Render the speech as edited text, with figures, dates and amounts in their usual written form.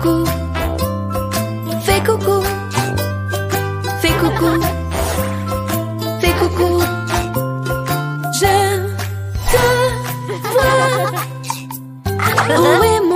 coucou, fais coucou, fais coucou, fais coucou. Je te vois. Où est mon